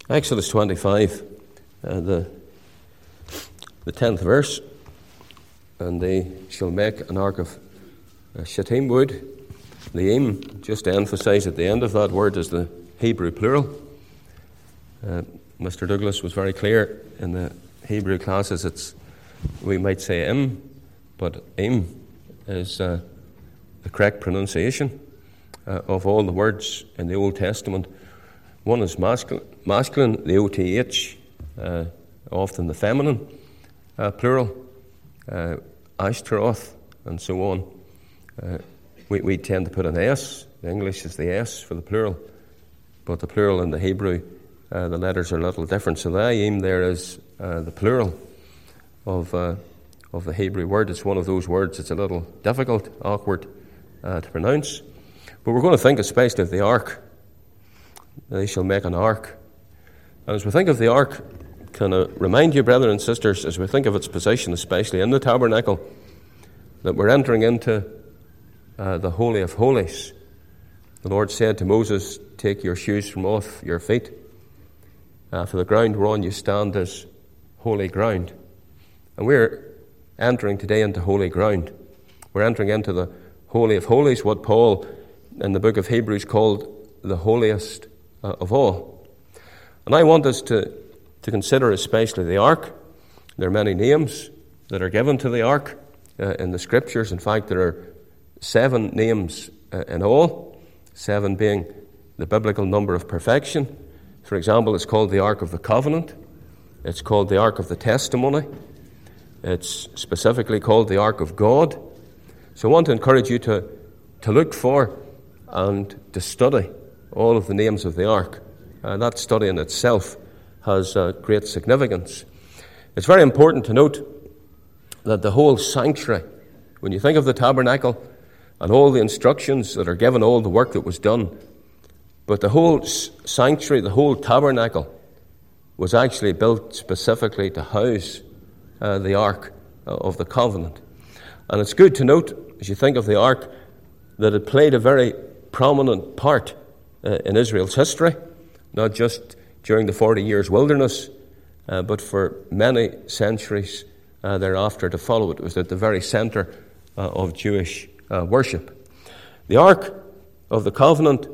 Exodus 25, the 10th verse. And they shall make an ark of shittim wood. The aim, just to emphasize at the end of that word, is the Hebrew plural. Mr. Douglas was very clear in the Hebrew classes. We might say im, but im is the correct pronunciation of all the words in the Old Testament. One is masculine, the OTH, often the feminine plural, Ashtaroth, and so on. We tend to put an S. The English is the S for the plural, but the plural in the Hebrew, the letters are a little different. So the ayim there is the plural of the Hebrew word. It's one of those words that's a little difficult, awkward to pronounce. But we're going to think especially of the ark. They shall make an ark. And as we think of the ark, can I remind you, brethren and sisters, as we think of its position, especially in the tabernacle, that we're entering into the Holy of Holies. The Lord said to Moses, "Take your shoes from off your feet, for the ground whereon you stand is holy ground." And we're entering today into holy ground. We're entering into the Holy of Holies, what Paul in the book of Hebrews called the holiest of all. And I want us to consider especially the ark. There are many names that are given to the ark in the scriptures. In fact, there are 7 names in all, 7 being the biblical number of perfection. For example, it's called the Ark of the Covenant. It's called the Ark of the Testimony. It's specifically called the Ark of God. So I want to encourage you to look for and to study all of the names of the ark. That study in itself has great significance. It's very important to note that the whole sanctuary, when you think of the tabernacle and all the instructions that are given, all the work that was done, but the whole sanctuary, the whole tabernacle, was actually built specifically to house the Ark of the Covenant. And it's good to note, as you think of the Ark, that it played a very prominent part in Israel's history, not just during the 40 years wilderness, but for many centuries thereafter to follow. It was at the very center of Jewish worship. The Ark of the Covenant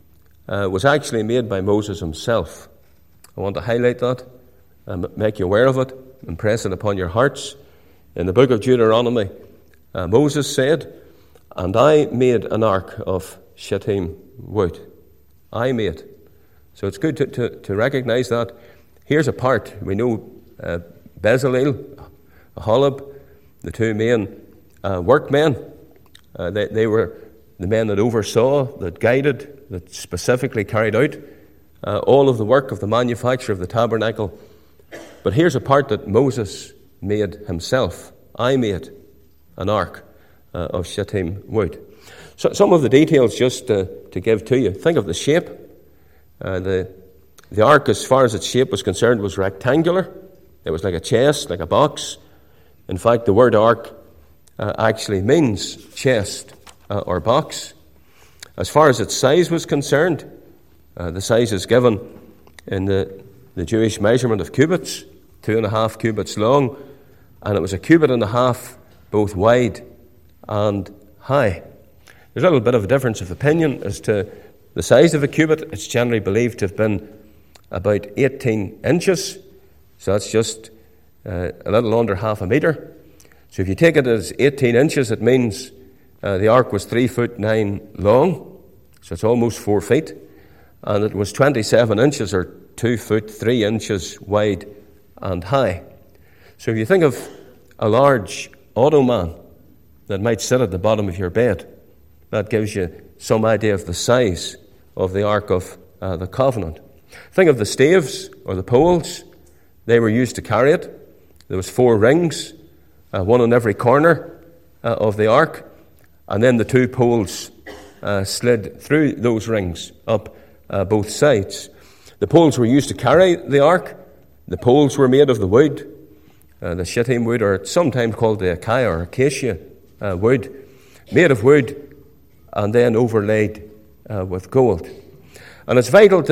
was actually made by Moses himself. I want to highlight that, make you aware of it, impress it upon your hearts. In the book of Deuteronomy, Moses said, "And I made an ark of shittim wood." I made. So it's good to recognize that. Here's a part. We know Bezalel, Aholiab, the 2 main workmen. They were the men that oversaw, that guided, that specifically carried out all of the work of the manufacture of the tabernacle. But here's a part that Moses made himself. I made an ark of shittim wood. So some of the details just to give to you. Think of the shape. The ark, as far as its shape was concerned, was rectangular. It was like a chest, like a box. In fact, the word ark actually means chest or box. As far as its size was concerned, the size is given in the Jewish measurement of cubits, 2.5 cubits long, and it was 1.5 cubits both wide and high. There's a little bit of a difference of opinion as to the size of a cubit. It's generally believed to have been about 18 inches, so that's just a little under half a metre. So if you take it as 18 inches, it means the ark was 3'9" long, so it's almost 4 feet, and it was 27 inches or 2'3" wide and high. So if you think of a large ottoman that might sit at the bottom of your bed, that gives you some idea of the size of the Ark of the Covenant. Think of the staves or the poles. They were used to carry it. There was 4 rings, one on every corner of the Ark, and then the 2 poles slid through those rings up both sides. The poles were used to carry the Ark. The poles were made of the wood, the shittim wood, or sometimes called the acacia or acacia wood, made of wood and then overlaid with gold. And it's vital to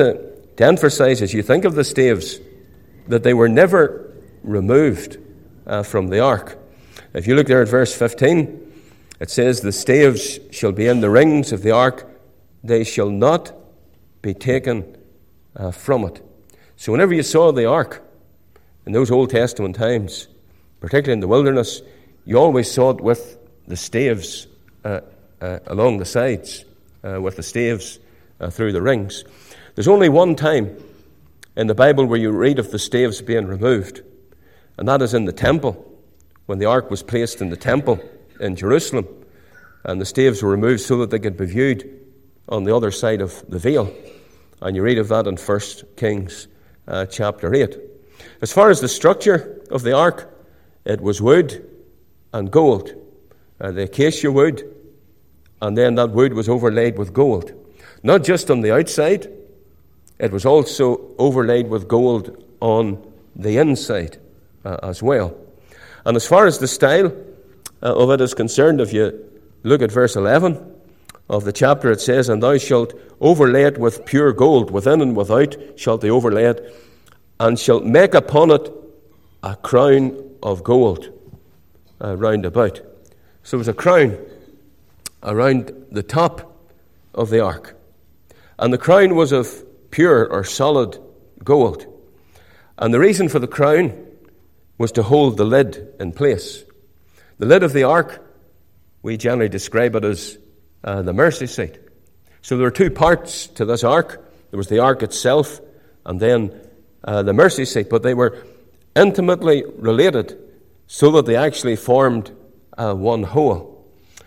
to emphasize, as you think of the staves, that they were never removed from the ark. If you look there at verse 15, it says, the staves shall be in the rings of the ark, they shall not be taken from it. So whenever you saw the ark in those Old Testament times, particularly in the wilderness, you always saw it with the staves along the sides, with the staves through the rings. There's only one time in the Bible where you read of the staves being removed, and that is in the temple, when the ark was placed in the temple in Jerusalem, and the staves were removed so that they could be viewed on the other side of the veil. And you read of that in 1 Kings chapter 8. As far as the structure of the ark, it was wood and gold. The acacia wood, and then that wood was overlaid with gold. Not just on the outside, it was also overlaid with gold on the inside as well. And as far as the style of it is concerned, if you look at verse 11 of the chapter, it says, and thou shalt overlay it with pure gold, within and without shalt thou overlay it, and shalt make upon it a crown of gold round about. So there's a crown around the top of the ark. And the crown was of pure or solid gold. And the reason for the crown was to hold the lid in place. The lid of the ark, we generally describe it as the mercy seat. So there were two parts to this ark. There was the ark itself and then the mercy seat. But they were intimately related so that they actually formed one whole.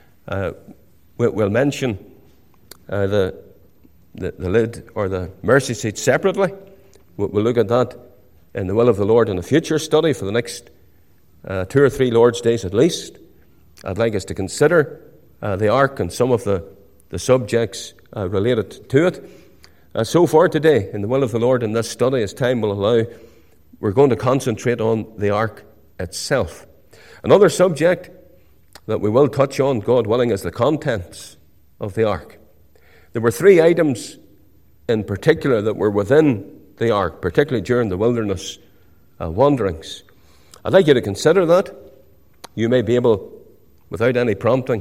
We'll mention the lid or the mercy seat separately. We'll look at that in the will of the Lord in a future study for the next 2 or 3 Lord's days at least. I'd like us to consider the ark and some of the subjects related to it. So far today, in the will of the Lord in this study, as time will allow, we're going to concentrate on the ark itself. Another subject that we will touch on, God willing, is the contents of the ark. There were 3 items in particular that were within the ark, particularly during the wilderness wanderings. I'd like you to consider that. You may be able, without any prompting,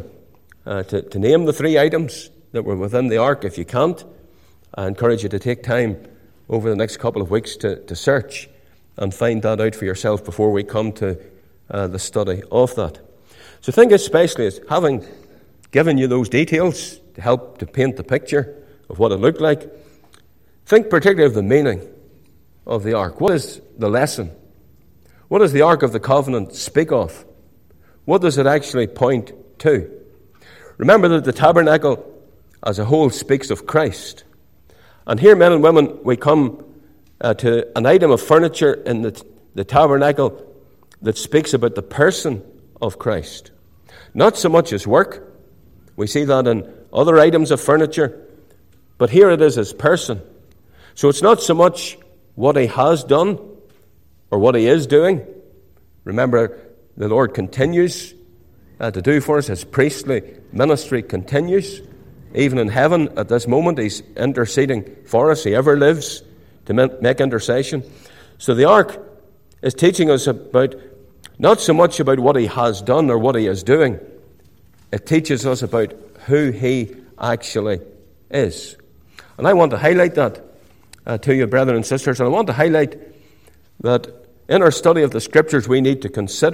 to name the 3 items that were within the ark. If you can't, I encourage you to take time over the next couple of weeks to search and find that out for yourself before we come to the study of that. So think especially as having given you those details to help to paint the picture of what it looked like, think particularly of the meaning of the ark. What is the lesson? What does the Ark of the Covenant speak of? What does it actually point to? Remember that the tabernacle as a whole speaks of Christ. And here, men and women, we come to an item of furniture in the tabernacle that speaks about the person of Christ. Not so much his work. We see that in other items of furniture. But here it is his person. So it's not so much what he has done or what he is doing. Remember, the Lord continues to do for us. His priestly ministry continues. Even in heaven, at this moment, he's interceding for us. He ever lives to make intercession. So the ark is teaching us about, not so much about what he has done or what he is doing. It teaches us about who he actually is. And I want to highlight that to you, brethren and sisters. And I want to highlight that in our study of the Scriptures, we need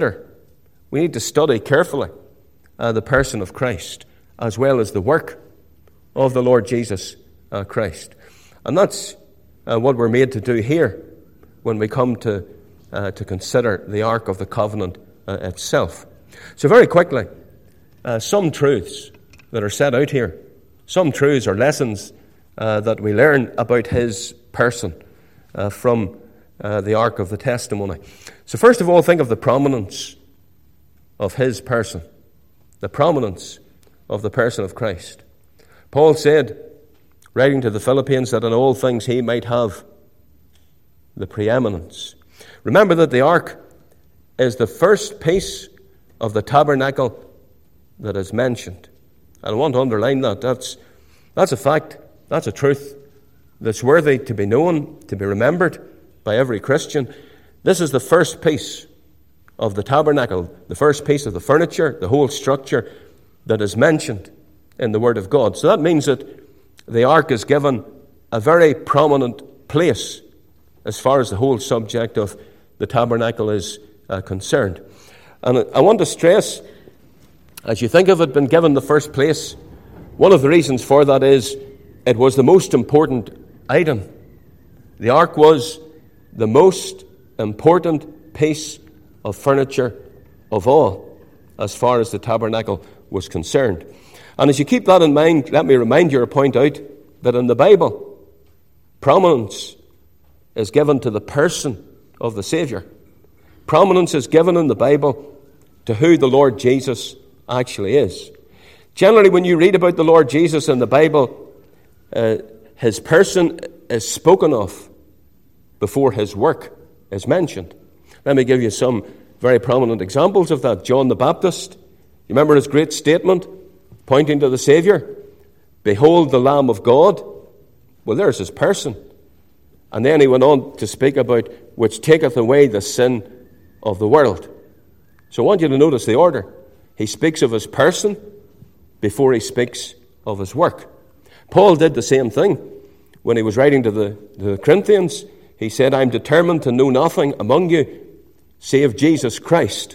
to study carefully the person of Christ, as well as the work of the Lord Jesus Christ. And that's what we're made to do here when we come to consider the Ark of the Covenant itself. So very quickly, some truths that are set out here, some truths or lessons that we learn about his person from the Ark of the Testimony. So first of all, think of the prominence of his person, the prominence of the person of Christ. Paul said, writing to the Philippians, that in all things he might have the preeminence. Remember that the ark is the first piece of the tabernacle that is mentioned. And I want to underline that. That's a fact. That's a truth that's worthy to be known, to be remembered by every Christian. This is the first piece of the tabernacle, the first piece of the furniture, the whole structure that is mentioned in the Word of God. So that means that the ark is given a very prominent place as far as the whole subject of the tabernacle is concerned. And I want to stress, as you think of it being given the first place, one of the reasons for that is it was the most important item. The ark was the most important piece of furniture of all, as far as the tabernacle was concerned. And as you keep that in mind, let me remind you or point out that in the Bible, prominence is given to the person of the Savior. Prominence is given in the Bible to who the Lord Jesus actually is. Generally, when you read about the Lord Jesus in the Bible, his person is spoken of before his work is mentioned. Let me give you some very prominent examples of that. John the Baptist, you remember his great statement pointing to the Savior? Behold the Lamb of God. Well, there's his person. And then he went on to speak about which taketh away the sin of the world. So I want you to notice the order. He speaks of his person before he speaks of his work. Paul did the same thing when he was writing to the Corinthians. He said, I'm determined to know nothing among you save Jesus Christ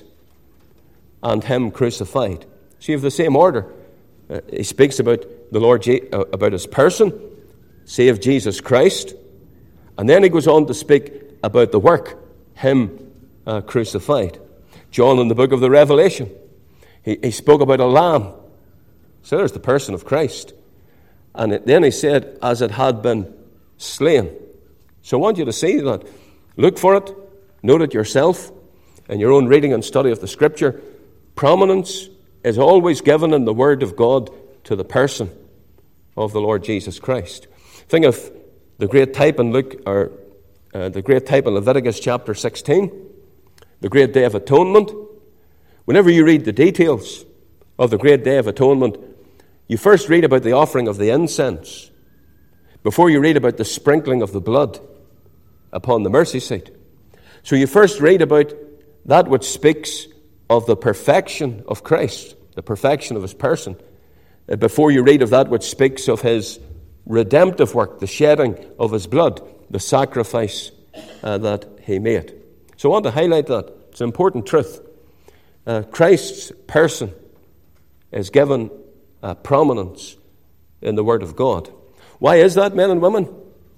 and him crucified. So you have the same order. He speaks about the Lord, about his person, save Jesus Christ. And then he goes on to speak about the work, him crucified. John in the book of the Revelation, he spoke about a lamb. So there's the person of Christ. And then he said, as it had been slain. So I want you to see that. Look for it. Note it yourself in your own reading and study of the Scripture. Prominence is always given in the Word of God to the person of the Lord Jesus Christ. Think of the great type in the great type in Leviticus chapter 16, the great Day of Atonement. Whenever you read the details of the great Day of Atonement, you first read about the offering of the incense before you read about the sprinkling of the blood upon the mercy seat. So you first read about that which speaks of the perfection of Christ, the perfection of his person, before you read of that which speaks of his redemptive work, the shedding of his blood, the sacrifice that he made. So I want to highlight that. It's an important truth. Christ's person is given prominence in the Word of God. Why is that, men and women?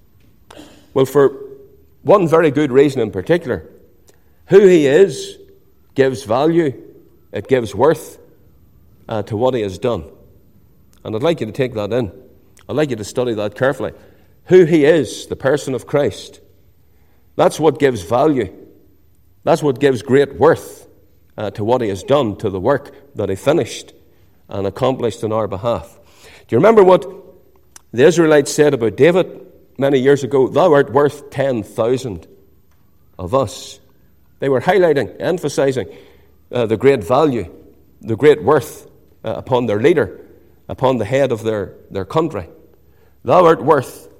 Well, for one very good reason in particular. Who he is gives value, it gives worth to what he has done. And I'd like you to take that in. I'd like you to study that carefully. Who he is, the person of Christ, that's what gives value. That's what gives great worth to what he has done, to the work that he finished and accomplished on our behalf. Do you remember what the Israelites said about David many years ago? Thou art worth 10,000 of us. They were highlighting, emphasizing the great value, the great worth upon their leader, upon the head of their country. Thou art worth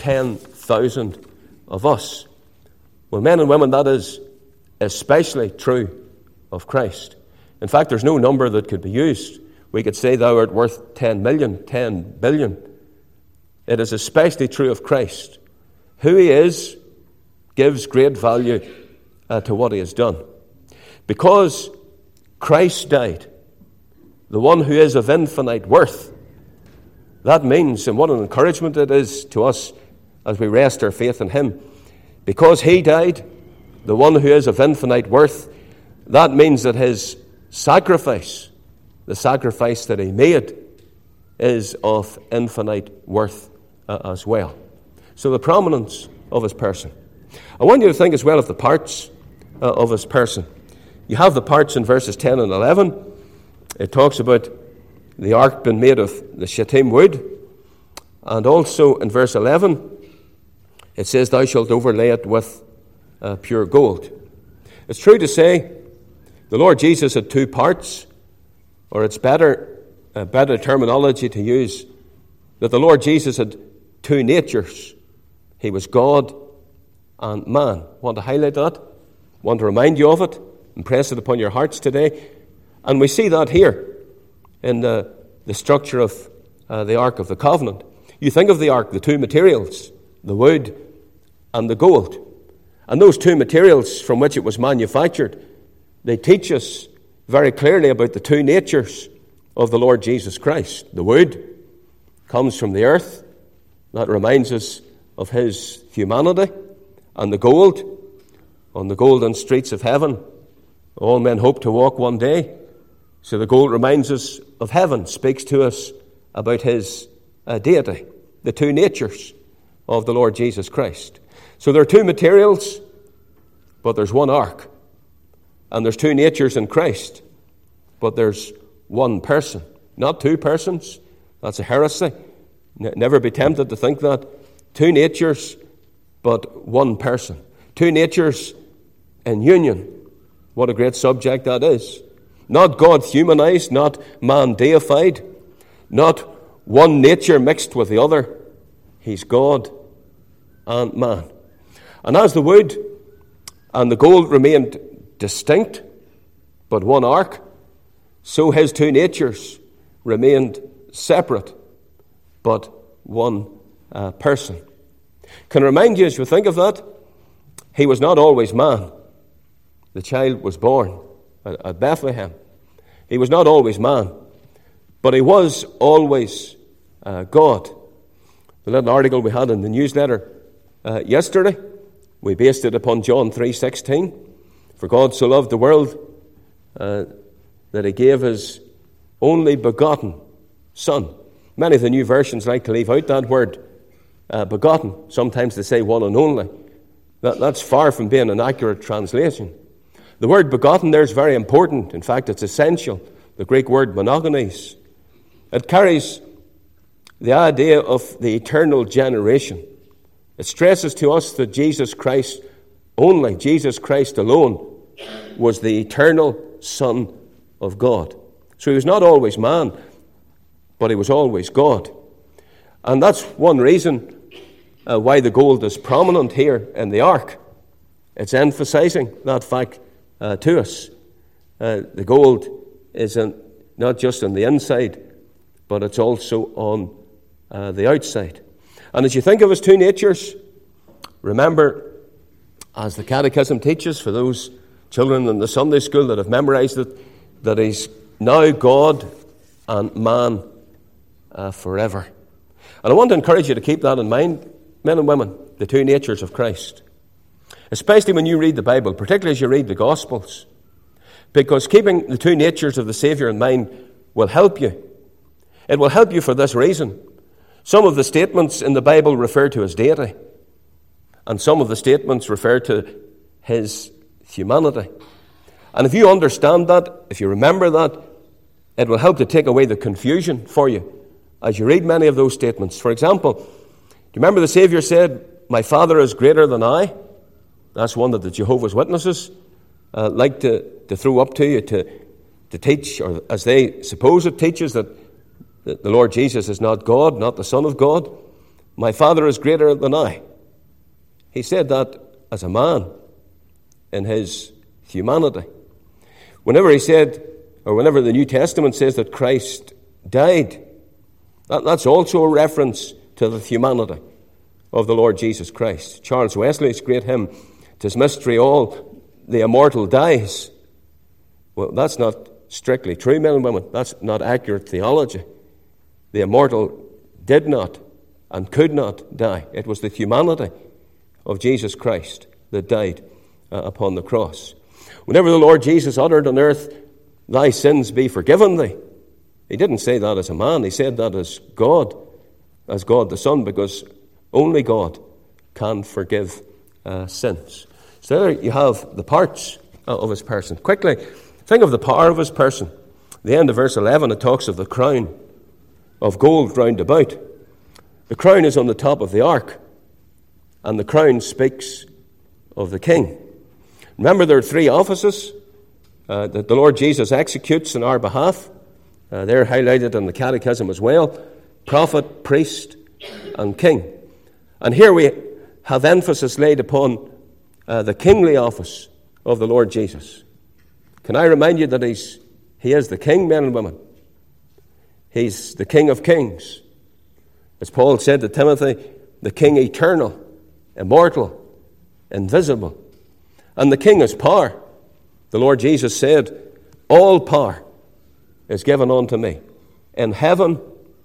10,000 of us. Well, men and women, that is especially true of Christ. In fact, there's no number that could be used. We could say thou art worth 10 million, 10 billion. It is especially true of Christ. Who he is gives great value to what he has done. Because Christ died, the one who is of infinite worth, that means, and what an encouragement it is to us as we rest our faith in him. Because he died, the one who is of infinite worth, that means that his sacrifice, the sacrifice that he made, is of infinite worth as well. So the prominence of his person. I want you to think as well of the parts of his person. You have the parts in verses 10 and 11. It talks about the ark being made of the shittim wood. And also in verse 11, it says, thou shalt overlay it with pure gold. It's true to say the Lord Jesus had two parts, or it's better terminology to use, that the Lord Jesus had two natures He was God and man. Want to highlight that? Want to remind you of it? Impress it upon your hearts today. And we see that here in the structure of the Ark of the Covenant. You think of the Ark, the two materials, the wood and the gold. And those two materials from which it was manufactured, they teach us very clearly about the two natures of the Lord Jesus Christ. The wood comes from the earth. That reminds us of his humanity. And the gold, on the golden streets of heaven, all men hope to walk one day. So the gold reminds us of heaven, speaks to us about his deity, the two natures of the Lord Jesus Christ. So there are two materials, but there's one ark. And there's two natures in Christ, but there's one person. Not two persons. That's a heresy. Never be tempted to think that. Two natures, but one person. Two natures in union. What a great subject that is. Not God humanized, not man deified, not one nature mixed with the other. He's God and man. And as the wood and the gold remained distinct, but one ark, so his two natures remained separate, but one person. Can I remind you, as you think of that, he was not always man. The child was born at Bethlehem. He was not always man, but he was always God. The little article we had in the newsletter yesterday, we based it upon John 3:16. For God so loved the world that he gave his only begotten Son. Many of the new versions like to leave out that word, begotten. Sometimes they say one and only. That's far from being an accurate translation. The word begotten there is very important. In fact, it's essential. The Greek word monogenes. It carries the idea of the eternal generation. It stresses to us that Jesus Christ only, Jesus Christ alone, was the eternal Son of God. So he was not always man, but he was always God. And that's one reason why the gold is prominent here in the ark. It's emphasizing that fact to us. The gold is not just on the inside, but it's also on the outside. And as you think of his two natures, remember, as the Catechism teaches, for those children in the Sunday school that have memorized it, that he's now God and man forever. And I want to encourage you to keep that in mind, men and women, the two natures of Christ. Especially when you read the Bible, particularly as you read the Gospels. Because keeping the two natures of the Savior in mind will help you. It will help you for this reason. Some of the statements in the Bible refer to his deity, and some of the statements refer to his humanity. And if you understand that, if you remember that, it will help to take away the confusion for you as you read many of those statements. For example, do you remember the Savior said, "My Father is greater than I"? That's one that the Jehovah's Witnesses like to throw up to you to teach, or as they suppose it teaches, that the Lord Jesus is not God, not the Son of God. My Father is greater than I. He said that as a man in his humanity. Whenever he said, or whenever the New Testament says that Christ died, that's also a reference to the humanity of the Lord Jesus Christ. Charles Wesley's great hymn, "'Tis mystery all, the immortal dies." Well, that's not strictly true, men and women. That's not accurate theology. The immortal did not and could not die. It was the humanity of Jesus Christ that died upon the cross. Whenever the Lord Jesus uttered on earth, "Thy sins be forgiven thee," he didn't say that as a man. He said that as God the Son, because only God can forgive sins. So there you have the parts of his person. Quickly, think of the power of his person. At the end of verse 11, it talks of the crown of gold round about. The crown is on the top of the ark, and the crown speaks of the king. Remember, there are three offices that the Lord Jesus executes on our behalf. They're highlighted in the Catechism as well: prophet, priest, and king. And here have emphasis laid upon the kingly office of the Lord Jesus. Can I remind you that He is the King, men and women? He's the King of kings. As Paul said to Timothy, the King eternal, immortal, invisible. And the King is power. The Lord Jesus said, all power is given unto me in heaven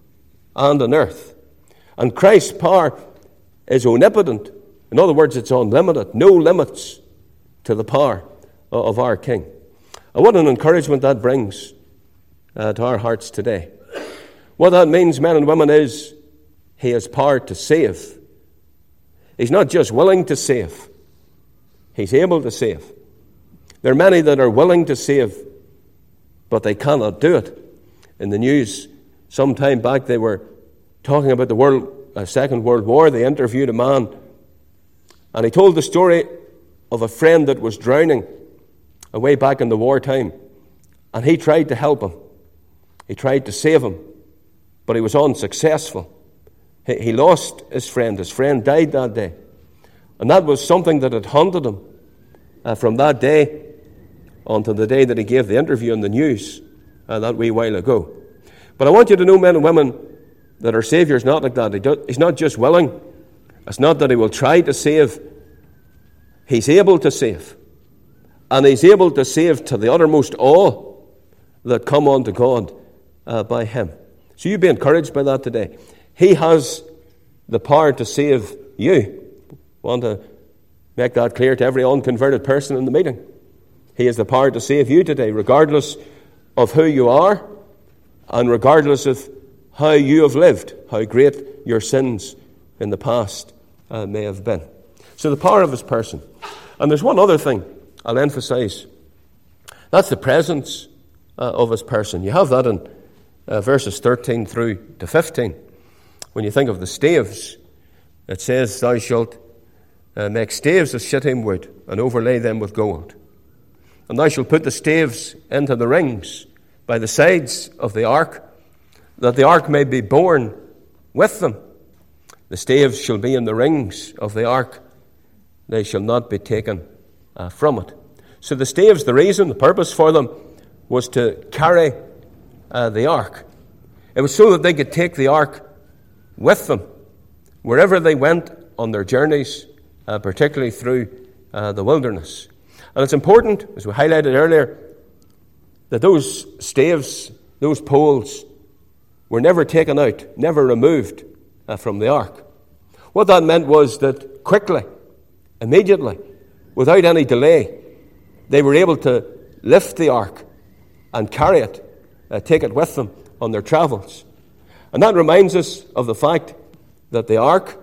and on earth. And Christ's power is omnipotent. In other words, it's unlimited. No limits to the power of our King. And what an encouragement that brings to our hearts today. What that means, men and women, is He has power to save. He's not just willing to save. He's able to save. There are many that are willing to save, but they cannot do it. In the news some time back, they were talking about the Second World War. They interviewed a man, and he told the story of a friend that was drowning way back in the wartime, and he tried to help him. He tried to save him, but he was unsuccessful. He lost his friend. His friend died that day. And that was something that had haunted him from that day until the day that he gave the interview in the news that wee while ago. But I want you to know, men and women, that our Saviour is not like that. He's not just willing. It's not that He will try to save. He's able to save. And He's able to save to the uttermost all that come unto God by Him. So you be encouraged by that today. He has the power to save you. I want to make that clear to every unconverted person in the meeting. He has the power to save you today, regardless of who you are and regardless of how you have lived, how great your sins in the past may have been. So the power of His person. And there's one other thing I'll emphasize. That's the presence of His person. You have that in verses 13 through to 15. When you think of the staves, it says, thou shalt make staves of shittim wood and overlay them with gold. And thou shalt put the staves into the rings by the sides of the ark, that the ark may be borne with them. The staves shall be in the rings of the ark. They shall not be taken from it. So the staves, the reason, the purpose for them was to carry the ark. It was so that they could take the ark with them wherever they went on their journeys, particularly through the wilderness. And it's important, as we highlighted earlier, that those staves, those poles, were never taken out, never removed from the ark. What that meant was that quickly, immediately, without any delay, they were able to lift the ark and carry it, take it with them on their travels. And that reminds us of the fact that the ark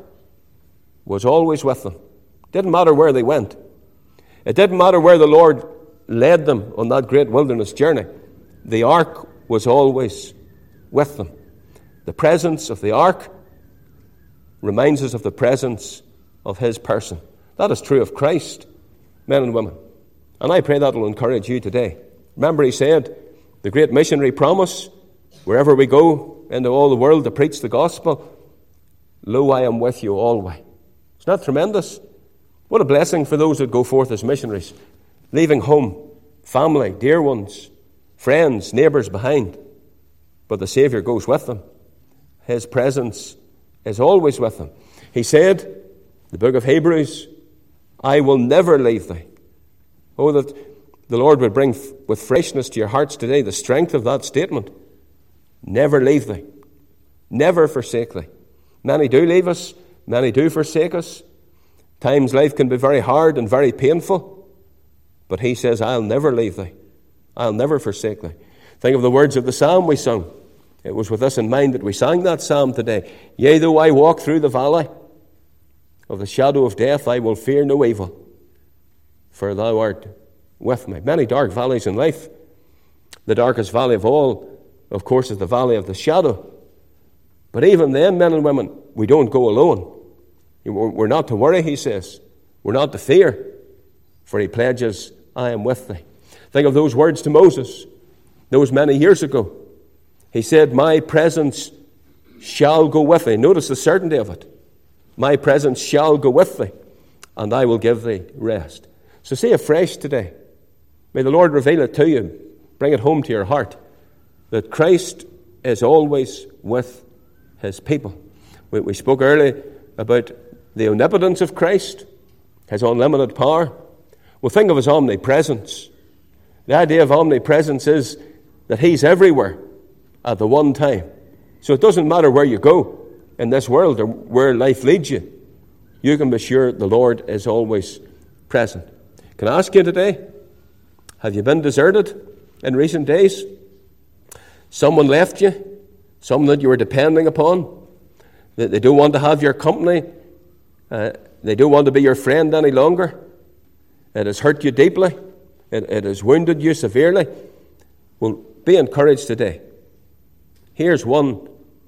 was always with them. It didn't matter where they went. It didn't matter where the Lord led them on that great wilderness journey. The ark was always with them. The presence of the ark reminds us of the presence of His person. That is true of Christ, men and women. And I pray that will encourage you today. Remember, He said, the great missionary promise, wherever we go into all the world to preach the gospel, lo, I am with you always. Isn't that tremendous? What a blessing for those that go forth as missionaries, leaving home, family, dear ones, friends, neighbours behind. But the Saviour goes with them. His presence is always with them. He said, the book of Hebrews, I will never leave thee. Oh, that the Lord would bring with freshness to your hearts today the strength of that statement. Never leave thee. Never forsake thee. Many do leave us. Many do forsake us. Times life can be very hard and very painful. But He says, I'll never leave thee. I'll never forsake thee. Think of the words of the psalm we sung. It was with this in mind that we sang that psalm today. Yea, though I walk through the valley of the shadow of death, I will fear no evil, for thou art with me. Many dark valleys in life. The darkest valley of all, of course, is the valley of the shadow. But even then, men and women, we don't go alone. We're not to worry, He says. We're not to fear, for He pledges, I am with thee. Think of those words to Moses, those many years ago. He said, my presence shall go with thee. Notice the certainty of it. My presence shall go with thee, and I will give thee rest. So say afresh today, may the Lord reveal it to you, bring it home to your heart, that Christ is always with his people. We spoke earlier about the omnipotence of Christ, his unlimited power. Well, think of his omnipresence. The idea of omnipresence is that he's everywhere at the one time. So it doesn't matter where you go in this world or where life leads you. You can be sure the Lord is always present. Can I ask you today, have you been deserted in recent days? Someone left you? Someone that you were depending upon? They don't want to have your company? They don't want to be your friend any longer? It has hurt you deeply? It has wounded you severely? Well, be encouraged today. Here's one,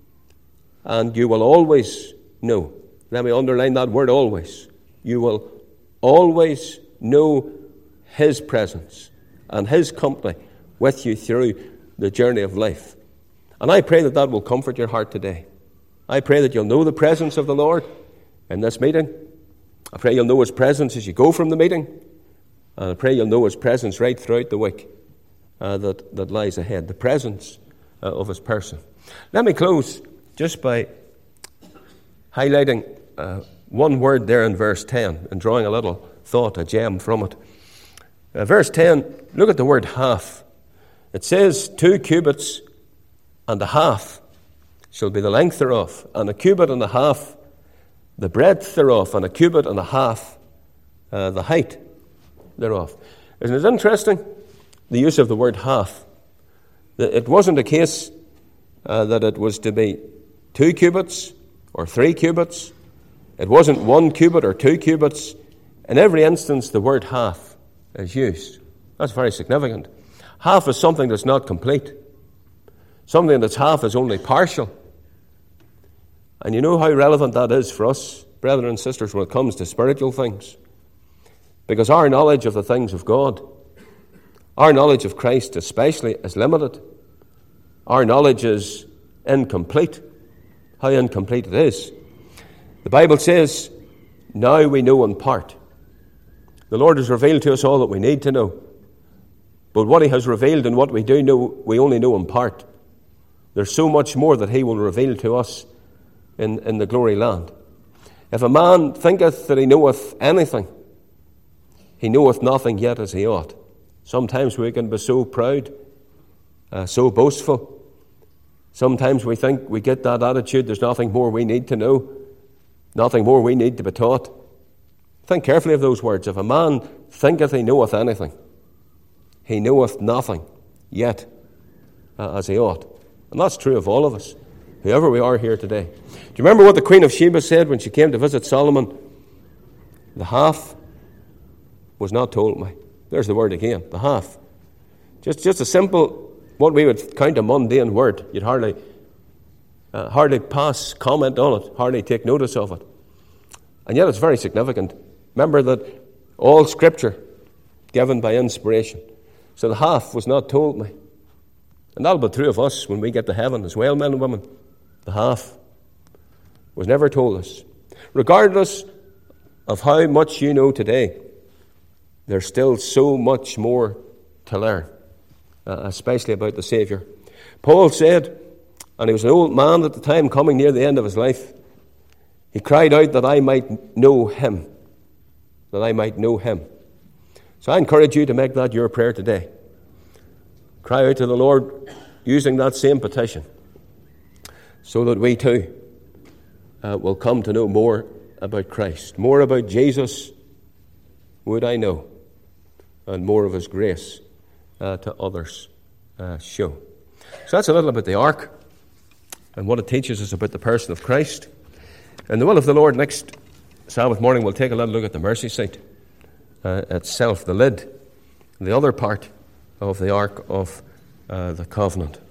and you will always know. Let me underline that word, always. You will always know his presence and his company with you through the journey of life. And I pray that that will comfort your heart today. I pray that you'll know the presence of the Lord in this meeting. I pray you'll know his presence as you go from the meeting. And I pray you'll know his presence right throughout the week that lies ahead, the presence of his person. Let me close just by highlighting one word there in verse 10 and drawing a little thought, a gem from it. Verse 10, look at the word half. It says 2 cubits and a half shall be the length thereof, and a cubit and a half the breadth thereof, and a cubit and a half the height thereof. Isn't it interesting, the use of the word half? It wasn't a case that it was to be 2 cubits or 3 cubits. It wasn't 1 cubit or 2 cubits. In every instance, the word half is used. That's very significant. Half is something that's not complete. Something that's half is only partial. And you know how relevant that is for us, brethren and sisters, when it comes to spiritual things. Because our knowledge of the things of God, our knowledge of Christ especially, is limited. Our knowledge is incomplete. How incomplete it is. The Bible says, now we know in part. The Lord has revealed to us all that we need to know. But what he has revealed and what we do know, we only know in part. There's so much more that he will reveal to us in the glory land. If a man thinketh that he knoweth anything, he knoweth nothing yet as he ought. Sometimes we can be so proud, so boastful. Sometimes we think we get that attitude, there's nothing more we need to know, nothing more we need to be taught. Think carefully of those words. If a man thinketh he knoweth anything, he knoweth nothing yet as he ought. And that's true of all of us, whoever we are here today. Do you remember what the Queen of Sheba said when she came to visit Solomon? The half was not told me. There's the word again, the half. Just a simple, what we would count a mundane word. You'd hardly pass comment on it, hardly take notice of it. And yet it's very significant. Remember that all Scripture given by inspiration. So the half was not told me. And that'll be true of us when we get to heaven as well, men and women. The half was never told us. Regardless of how much you know today, there's still so much more to learn, especially about the Saviour. Paul said, and he was an old man at the time coming near the end of his life, he cried out that I might know him, that I might know him. So I encourage you to make that your prayer today. Cry out to the Lord using that same petition so that we too will come to know more about Christ, more about Jesus would I know, and more of his grace to others show. So that's a little about the ark and what it teaches us about the person of Christ. And the will of the Lord, next Sabbath morning we'll take a little look at the mercy seat itself, the lid, the other part of the ark of the covenant.